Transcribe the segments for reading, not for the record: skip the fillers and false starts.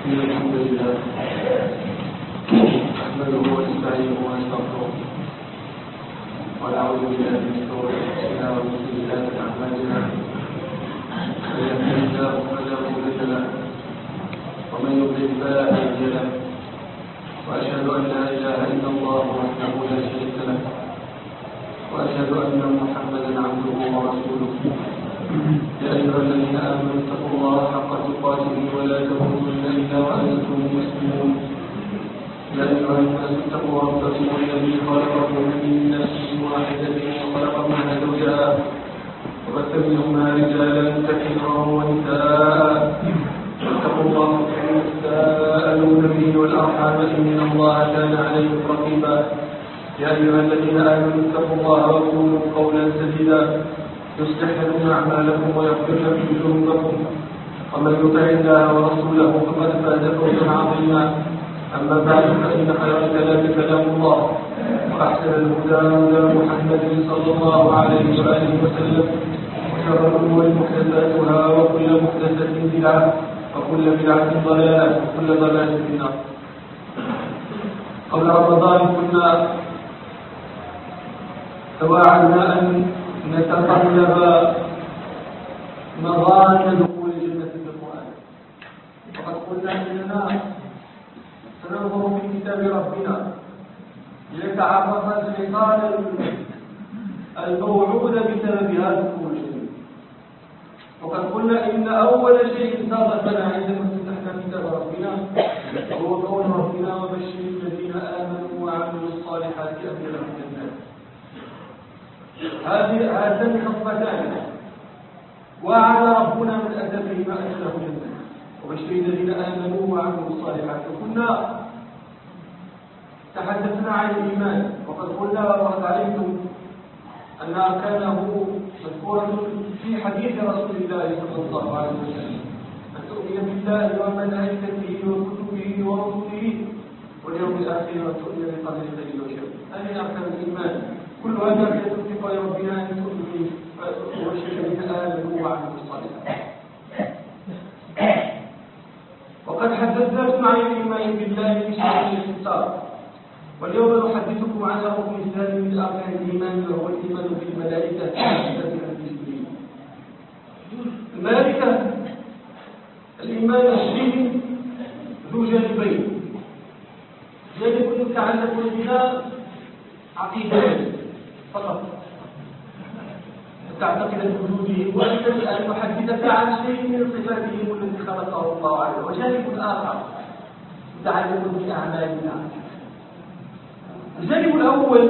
الحمد لله نحمده ونستعينه ونستغفره ونعوذ بالله من شرور انفسنا ومن سيئات اعمالنا من يهده الله فلا مضل له ومن يضلل فلا هادي له واشهد ان لا اله الا الله وحده لا شريك له واشهد ان محمدا عبده ورسوله يا أيها الذين آمنوا اتقوا الله حق تقاته ولا تموتن إلا وأنتم مسلمون يا أيها الناس اتقوا ربكم الذي خلقكم من نفس واحدة وخلق منها زوجها وبث منهما رجالا كثيرا ونساء واتقوا الله الذي تساءلون به والأرحام إن الله كان عليكم رقيبا يا أيها الذين آمنوا اتقوا الله وقولوا قولا سديدا يصلح لكم أعمالكم ويغفر لكم ذنوبكم ومن يطع الله ورسوله فقد فاز فوزا عظيما أما بعد فإن خير الكلام كلام الله وأحسن الهدى هدى محمد صلى الله عليه وآله وسلم وشر الأمور محدثاتها وكل محدثة بدعة وكل بدعة ضلالة وكل ضلالة في النار. قبل رمضان كنا تواعدنا أن نتطلب مظان دخول الجنة بالقرآن، وقد قلنا إننا سننظر في كتاب ربنا لنتعرف الخصال الموعود بسببها دخول الجنة. وقد قلنا إن أول شيء صادفنا عندما فتحنا كتاب ربنا هو قول ربنا وبشر الذين آمنوا وعملوا الصالحات أن لهم جنات. هاتان خصلتان وعد ربنا من أدبهما أن له جنة وبشر الذين آمنوا وعملوا الصالحات. وكنا تحدثنا عن الإيمان وقد قلنا وقد علمتم أن أركانه مذكورة في حديث رسول الله صلى الله عليه وسلم أن تؤمن بالله وملائكته وكتبه ورسله واليوم الآخر وتؤمن بقدر خير وشر. هذه أركان الإيمان كل هذا يتفق ربنا أن تؤمن وبشر الذين آمنوا وعملوا الصالحات. وقد حدثناكم عن الإيمان بالله في شرح الاختصار، واليوم نحدثكم عن ركن الثاني من أركان الإيمان وهو الإيمان بالملائكة المسلمين. الملائكة الإيمان بهم ذو جانبين، جانب يتعلق بنا عقيدة فقط تعتقد بوجوده وأنت أن نحدثك عن شيء من صفاتهم التي خلقه الله عليه، وجانب آخر متعلق بأعمالنا. الجانب الأول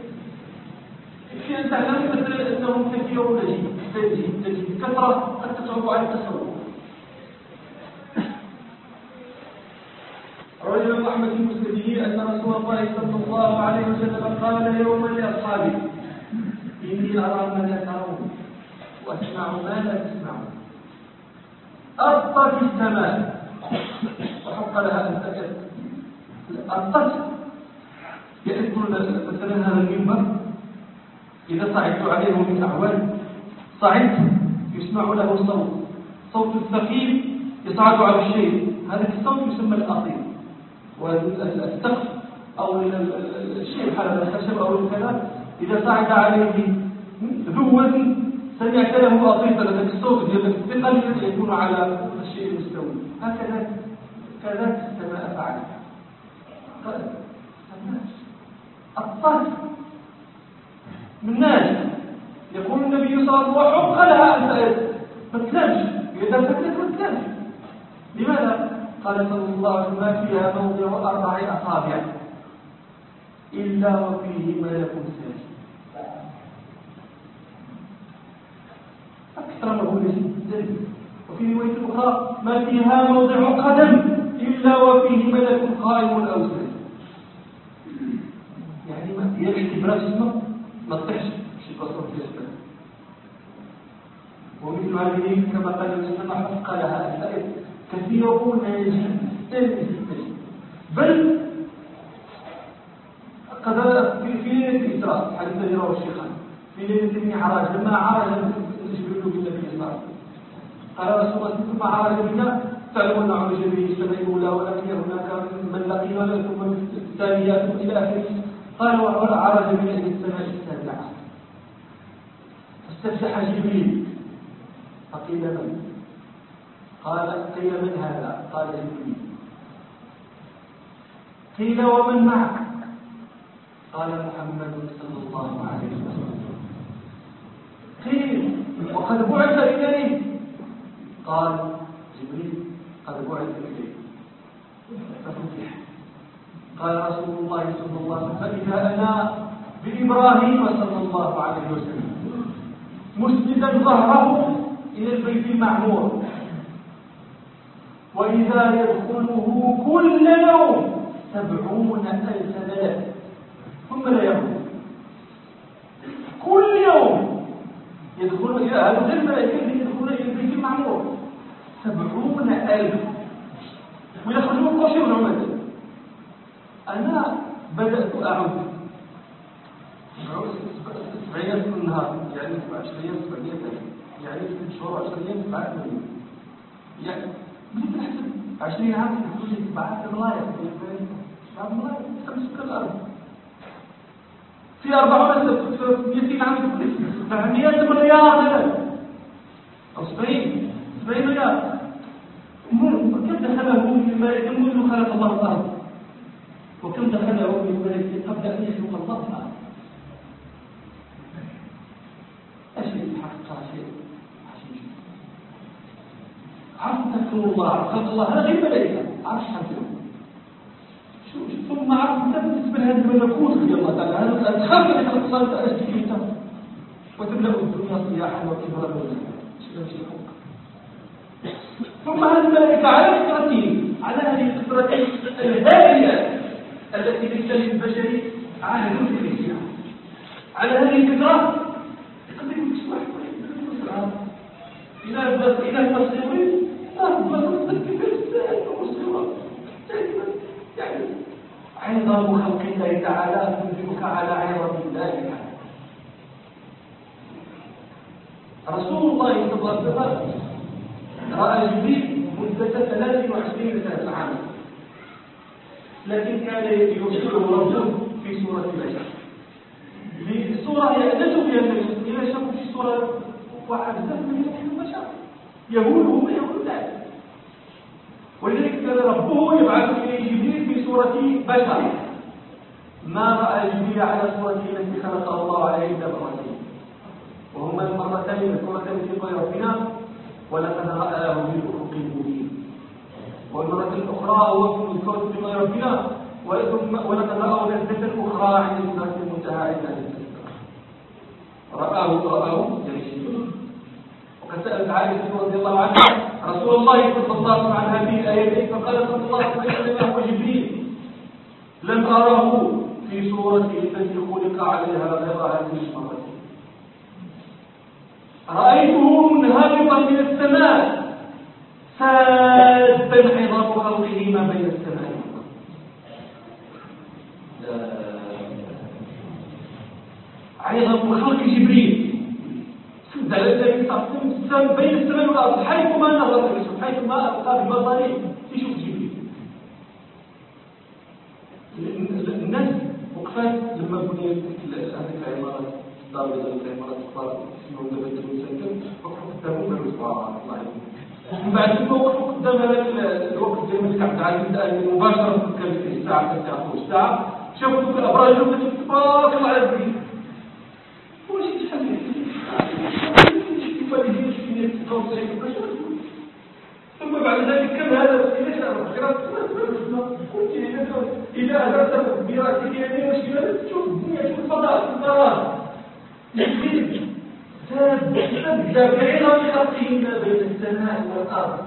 في أن تعلم مثلا أنهم كثيرون جدا كثرة قد تصعب على التصور. روى الإمام أحمد بن مسلمه أن رسول الله صلى الله عليه وسلم قال يوما لأصحابه إني أرى ما لا ترون وأسمع ما لا تسمعون. أرطت السماء وحق لها أن تكد. أرطت يأتون مثلا هذا المنبر إذا صعدت عليه من أعوان صعدت يسمع له صوت الثقيل يصعد على الشيء، هذا الصوت يسمى الأصيل. والسقف أو الشيء حال الخشب أو الكلام إذا صعد عليه ذو وزن سمعت له أصيل، ذلك الصوت الثقل يكون على الشيء المستوي. هكذا كذلك السماء فعلت. الطهر من ناس يقول النبي صلى الله عليه وسلم وحق لها أن تتلج إذا فتت وتتلج. لماذا؟ قال صلى الله عليه وسلم ما فيها موضع 4 أصابع إلا وفيه ملك ساجد. أكثر ما هو جدا. وفي رواية أخرى ما فيها موضع قدم إلا وفيه ملك قائم أو ساجد. يعني ما يكفي براس اسمه ما تطيحش شي بصر في الجبل. ومثل هذه كما قال الإسلام حق لها الفائد كثيرون جدا بل قد في ليلة الإسراء حديث الذي رواه الشيخان في ليلة المعراج لما عرج جبريل بالنبي صلى الله عليه وسلم قال رسول الله ثم عرج بنا تعلمون عرج به السماء الأولى ولكن هناك من لقينا ثم الثانية ثم إلى آخره. قال وعرج من أهل السماء السابعة فاستفتح جبريل فقيل من؟ قيل من هذا؟ قال جبريل. قيل ومن معك؟ قال محمد صلى الله عليه وسلم. قيل وقد بعث إليه؟ قال جبريل قد بعث إليه. ففتح قال رسول الله صلى الله عليه وسلم فإذا أنا بإبراهيم صلى الله عليه وسلم مسندا ظهره إلى البيت المعمور وإذا يدخله كل يوم 70,000 ملك ثم لا يموت. كل يوم يدخل إلى هذا الملائكة يدخلون إلى البيت المعمور 70,000 ويخرجون قشر العمد. أنا بدأت أعد 70 في النهار يعني 27 700 يعني 6 شهور 20 7 يعني بديت نحسب 20 عام تقول لي 7 ملايين 7 ملايين تمسك الأرض في 40 200 عام تقول لي 700 مليار مثلا أو 70 مليار. كم دخله في الملائكة منذ خلق الله الأرض وكم دخله في الملائكة قبل أن يخلق الله الأرض. أشياء حقا شيء عجيب. عرف تكفر الله عرف خلق الله هذا غير ملائكة عرف حقه ثم عرف بالنسبة لهذا الملكوت في الله تعالى هذا تخاف من خلق الله تعالى استكيته وتملأ الدنيا صياحا وكبرا ثم هذه الملائكة على فطرته على هذه الفطرة الهادية التي ليس للبشر عهد فيها على هذه الفطرة قد يكون تصلح إلى تصوير يعني عظم خلق الله تعالى تنزلك على عظم الله تعالى. رسول الله صلى الله عليه وسلم رأى جبريل مدة 23 سنة عاما لكن كان يرسله رجل في سورة بشر لصورة يأنس بها النبي إلى شك في سورة وعبزة من البشر يهودهم ويهود ذلك ولذلك كان ربه يبعث إليه جبريل في سورة بشر ما رأى جبريل على صورته التي خلق الله عليه إلا مرتين وهما المرتين الكرتين في قول ربنا ولقد رآه بالأفق المبين والمرة الأخرى هو في الكون في قول ربنا ولقد رآه نزلة أخرى عند سدرة المنتهى عند رآه وقد سألت عائشة رضي الله عنها رسول الله صلى الله عليه وسلم عن هذه الآيتين فقال صلى الله عليه وسلم هو جبريل لم أراه في صورته التي خلق عليها غير هذه المرة رأيته منهبطا من السماء سادا عظام خلقه ما بين السماء عظم خلق جبريل سد على الذي تقسم بين السماء والأرض حيثما نظر حيثما ألقى ببصره يشوف جبريل. الناس وقفات لما بنيت هذه العمارات دار العمارات الكبار اسمهم دابا المسكن وقفوا قدامهم بالمصباح الله من بعد ما وقفوا قدام هذا الوقت ديال الملك عبد العزيز مباشرة كان في الساعة 9 شافوا ذوك الأبراج تبارك الله على جبريل واش يتحمل ثم بعد ذلك كم هذا إذا أدرت برأسك يعني مشكلة تشوف الدنيا تشوف الفضاء الفراغ يجب تبدأ بعلم خلقه ما بين السماء والأرض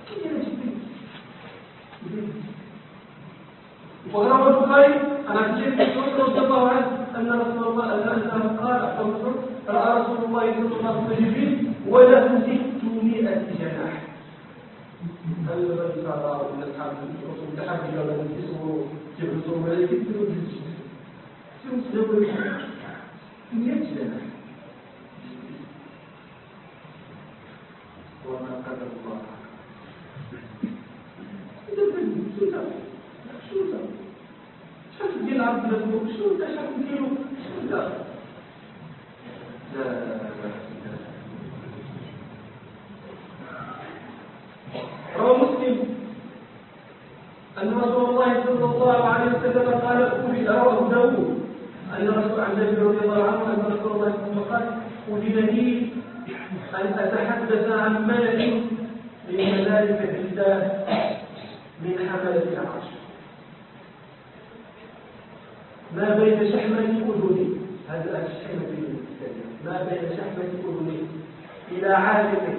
وروى البخاري عن الشيخ رضي الله عنه أن رسول الله قال رأى رسول الله صلى الله عليه وسلم جبريل وله 600 جناح. هل الذي صار من أصحاب الرسول تحدث عن اسمه جبريل الملائكة يقول 100 جناح وما قدر الله شو شاف ديال العبد المسلوق شو انت شاف ديالو لا رواه مسلم أن رسول الله صلى الله عليه وسلم قال رواه داود أن رسول عن جابر رضي الله عنه أن رسول الله صلى الله عليه وسلم قال أذن لي أن أتحدث عن ملك من ملائكة الله من حملة العرش ما بين شحمة أذني هذا الشحمة ما بين شحمة أذني إلى عاتقه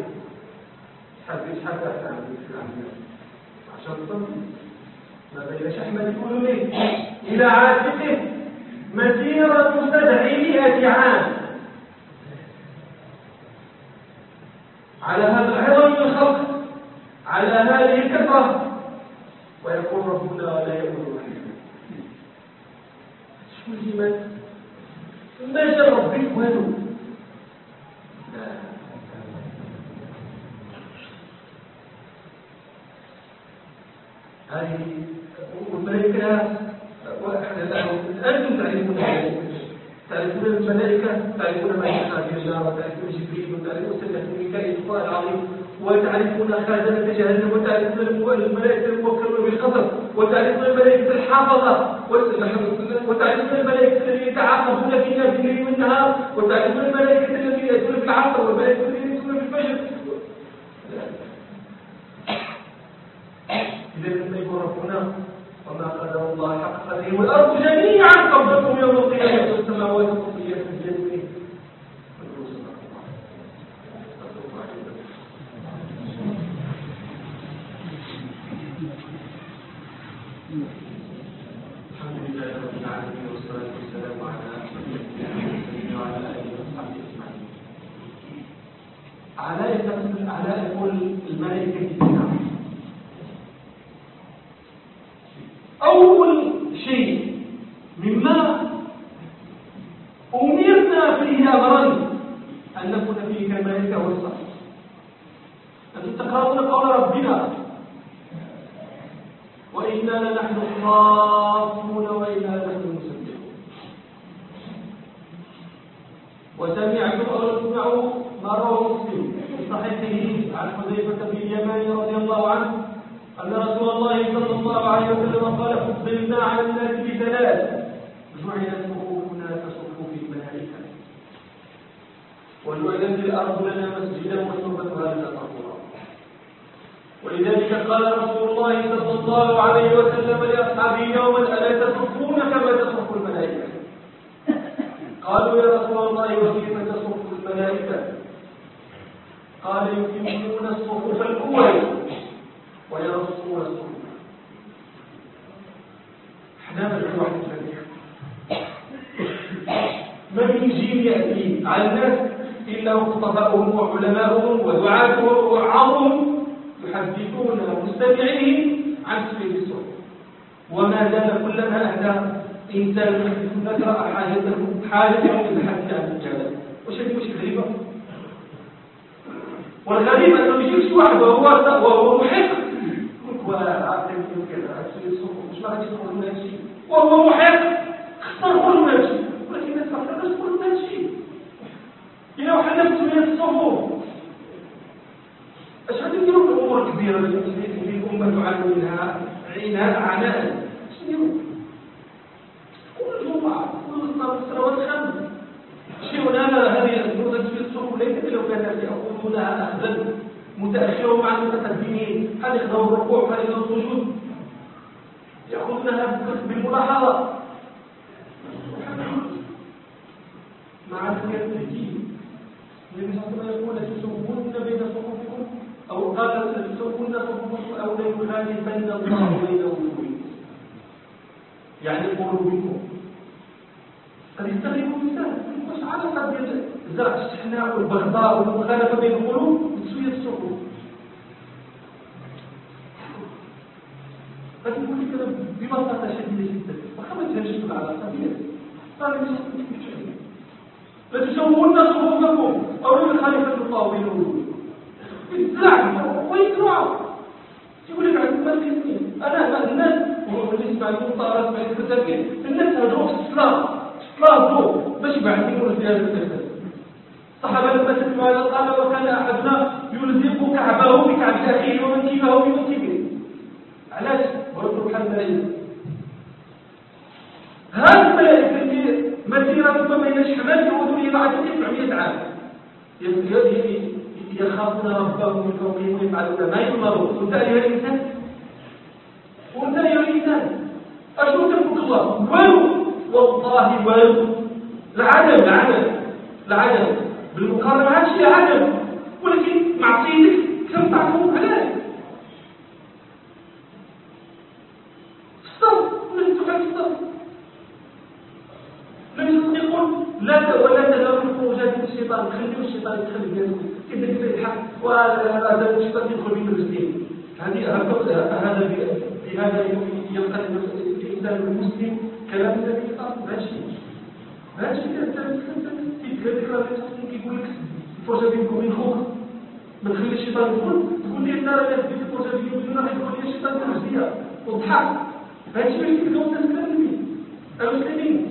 حتى عشان ما بين شحمة أذنه إلى عاتقه مسيرة 700 عام على هذا العظم الخلق على هذه الكثرة ويقول ربنا لا يؤمن رحيم شو الجمال ما جاء ربك والو هذه الملائكة أنتم تعرفون الملائكة تعرفون ملائكة النار وتعرفون جبريل وتعرفون سيدنا ميكائيل الفضل العظيم وتعرفون خازنة جهنم وتعرفون الملائكة الموكلون بالقدر وتعرفون الملائكة الحافظة وتعرفون الملائكة الذين يتعاقبون فينا بالليل والنهار وتعرفون الملائكة الذين يأتون في العصر والملائكة الذين يأتون في الفجر. إذا لم يكن ربنا وما قدر الله حق قدره والأرض جميعا قبضته يوم القيامة والسماوات مطويات بيمينه. الحمد لله رب العالمين والصلاة والسلام على سيدنا وعلى آله وصحبه أجمعين. علاء يقول الملائكة الكرام أول شيء مما أمرنا فيه أمرا أن نكون فيه كالملائكة والصالح أن تقرأون قول ربنا وإنا لنحن الصافون وإنا لنحن المسبحون. وسمعتم أو تسمعوا ما رواه مسلم في صحيحه عن حذيفة بن اليمان رضي الله عنه أن رسول الله صلى الله عليه وسلم قال فضلنا على الناس بثلاث جعلت صفوفنا كصفوف الملائكة وجعلت الأرض لنا مسجدا وتربتها لنا طهورا. ولذلك قال رسول الله صلى الله عليه وسلم لأصحابه يوما ألا تصفون كما تصف الملائكة؟ قالوا يا رسول الله وكيف تصف الملائكة؟ قال يتمون الصفوف الأول ويرصون الصفوف. احنا نرجع واحد الفريق ما من جيل يأتي على الناس إلا خطباؤهم وعلماؤهم ودعاتهم ووعظهم يحدثون مستمعين عن سبيل الصوت. وما زال كلما أتى إنسان يحدث الناس رأى حاجته للحديث عن الجبل. وش غريبة؟ والغريب أنه يجيش واحد وهو محق وهو محق اختار كل ما يمشي ولكن الناس ما كل ما يمشي إلا وحنا مسؤولية الصفوف. اش غادي نديروا في الامور الكبيره اللي الامه تعاني منها عناء؟ اش نديروا؟ كل جمعه كل الصلوات الخمس شيء هذه النقطه في الصفوف ليست لو كان الناس ياخذونها اخذا متاخرا مع المتقدمين هل يخذوا الركوع وهل يخذوا السجود ياخذونها بالملاحظه مع التهجير. النبي صلى الله عليه وسلم يقول تسوون بين صفوفكم أو قال تسوون صفوفكم أو ليخالفن الله بين وجوهكم يعني قلوبكم. قد يستغربوا الإنسان واش علاقة بين زرع الشحناء والبغضاء والمخالفة بين القلوب وتسوية الصفوف؟ قد يقول لك ببساطة شديدة جدا وخمس هجرت العلاقة بين لتسوون صفوفكم أو ليخالفن الله بين وجوهكم. الزعم ويزرعوا يقول لك عند المسلمين أنا مع المطارات مع المساكين الناس هادو في الصلاة باش يبعثوا في هذا الفساد. الصحابة لما سمعوا هذا قالوا وكان أحدنا يلزق كعبه بكعب أخيه ومنكبه بمنكبه. علاش؟ بغيتوا بحال الملائكة. هذه الملائكة اللي مسيرة بين الشمال وذو يبعثوا 900 عام يخافون ربهم من فوقهم ويفعلون ما يؤمرون. وانت أيها الإنسان أشو تربك الله؟ والله والو. العدم بالمقارنة هذا شيء عدم، ولكن معصيتك كم تعطوه عليه الصف من تفعل الصف. لم يقول ولا تذهبوا لخروجات الشيطان، خليوا الشيطان يدخل بينكم كيف يلحق وهذا الشيطان يدخل بين المسلمين. هذا بهذا ينقل الإنسان المسلم كلام النبي صلى الله عليه وسلم. ماشي كذلك كيقول لك الفرصة بينكم وبين خوك ما تخلي الشيطان يدخل، تقول لي النار اللي في الفرصة بيني وبين غير يدخل لي الشيطان بالرزية وضحك. هادشي باش يبداو الناس كاملين المسلمين.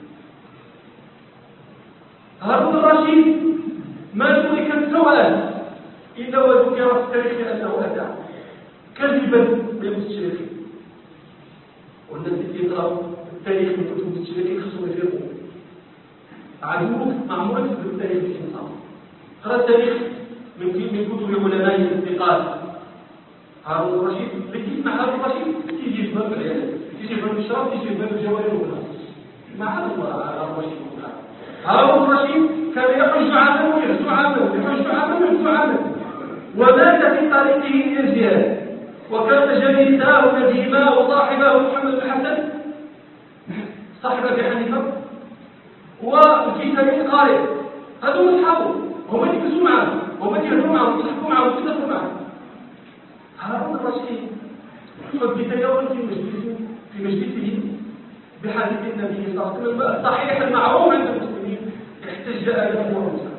هارون الرشيد ما ترك السؤال إلا وذكر في التاريخ أنه أتى كذبا بالمستشرقين. والناس اللي يقرأوا التاريخ من كتب المستشرقين خصهم يفرقوا. عدوك معمولك بالتاريخ الإنسان. قرأ التاريخ من كتب علماء الثقات. هارون الرشيد اللي تسمع هارون الرشيد تيجي في باب العيال، تيجي في باب الشراب، تيجي في باب الجوارح والناس. ما عرف هارون الرشيد. هارون الرشيد كان يحج عاما ويحج عاما ومات في طريقه الى الجهاد، وكان جليساه نديما وصاحبه محمد بن حسن صاحب ابي حنيفه والكتابي القارئ. هذول اصحابه هما يجلسوا معه، هما يهضروا معه، يضحكوا معه، يتكلموا معه. هارون الرشيد حدث يوما في مجلسه بحديث النبي صلى الله عليه وسلم الصحيح المعروف عند المسلمين: احتج آدم وموسى.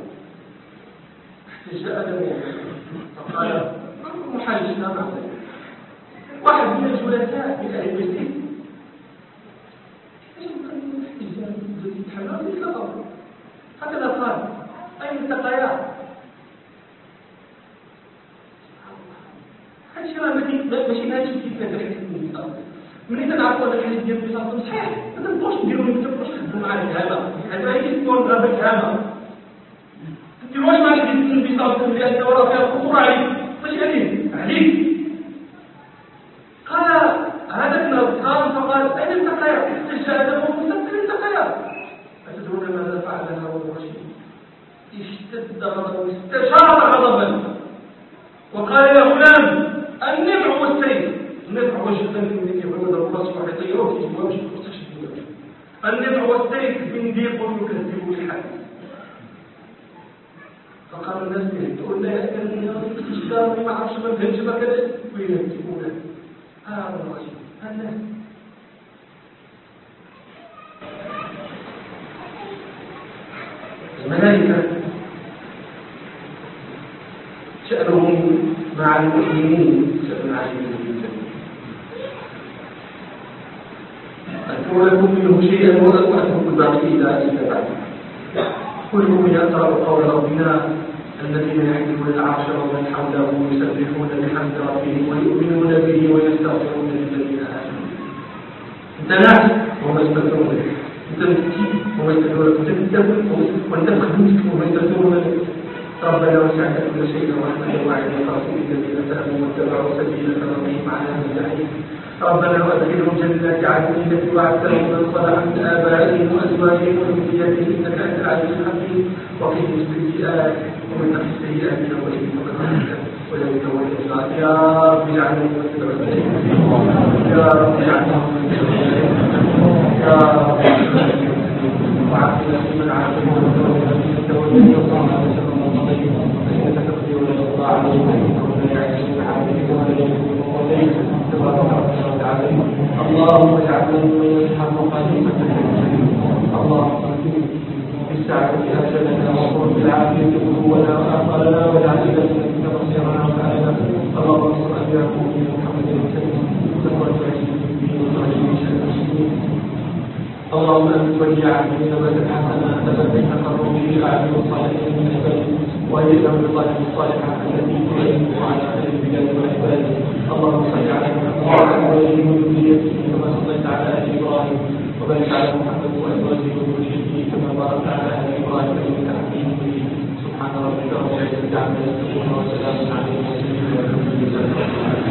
فقال محاجنا مع ذلك. واحد من الجلساء من أهل المسجد هكذا قال: أين التقيا؟ هادشي راه ماشي ماشي كيف الحديث النبي صلى الله عليه وسلم. ملي تنعرفوا هذا الحديث ديال النبي صلى الله عليه وسلم صحيح، ما تنبغوش نديروا ما تنبغوش تخدموا مع الكهامه. هذا هي تكون غير الكهامه. تديروش مع الحديث النبي صلى الله عليه وسلم لأنه راه فيها خطورة عليك، ماشي عليك. قال هذا ابن قال فقال: أين التقيا؟ احتج آدم وموسى أين التقيا؟ أتدرون ماذا فعل هارون الرشيد؟ اشتد غضبه، استشار غضبا، وقال: يا غلام، النبع والسيف. النبع هو الشيطان اللي يبغى يضرب راسه ويطيروه في الجواب. النبع والسيف زنديق يكذب الحق. فقال الناس تقول لا يأكل الاشتار ما عرفش ما فهمش ما كذا ويكذبونه. هذا الرجل الناس الملائكة شأنهم مع المؤمنين شأن عجيب جدا. أذكر لكم منه شيئا وأترك الباقي إلى بعد. كلهم يقرأ قول ربنا: الذين يحملون العرش ومن حوله يسبحون بحمد ربهم ويؤمنون به ويستغفرون للذين آمنوا. أنت ناس وهم يستغفرون لك، أنت مسكين وهم يستغفرون لك، أنت تتبع وأنت بخدمتك وهم يستغفرون لك. ربنا وسعت كل شيء رحمة وعلما فرسولك الذين تابوا واتبعوا سبيلك ربهم على مستحيل. ربنا وادخلهم جنات عدن التي وعدتهم من صلح من آبائهم وأزواجهم وذرياتهم إنك أنت العزيز الحكيم. وقهم السيئات ومن تقي السيئات يومئذ فقد رحمته ولا يتولى الصالحات. يا رب اجعلنا من المتقين، يا رب اجعلنا من المتقين، يا رب وعافنا فيمن عافيت وتولنا فيمن توليت وصلنا وسلم وقضيت فإنك تقضي ولا يقضى عليك وإنك لا يعز من عافيتك ولا يذل من قضيت تبارك ربنا وتعالى. اللهم اجعلنا ممن يصحب مقاديمك اللهم بالسعة أجلنا وقل بالعافية قلوبنا وأعقالنا واجعل إلى سنتك مصيرنا وسعينا. اللهم صل على محمد وسلم وبارك عليه. اللهم أنت ولي عبدك نبتا حسنا نبتا تقر به أعين الصالحين من عبادك وأجل من الله الصالحة التي تعين على خير البلاد والعباد. اللهم صل على محمد وعلى آله وذريته كما صليت على آل إبراهيم وبارك على محمد وأزواجه وذريته كما باركت على آل إبراهيم إنك حميد مجيد. سبحان ربك رب العزة عما يصفون وسلام